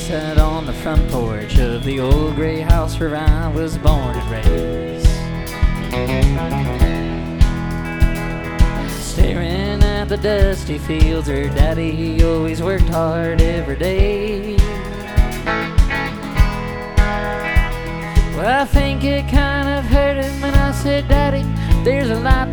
sat on the front porch of the old gray house where I was born and raised, staring at the dusty fields where Daddy always worked hard every day. Well, I think it kind of hurt him when I said, Daddy, there's a lot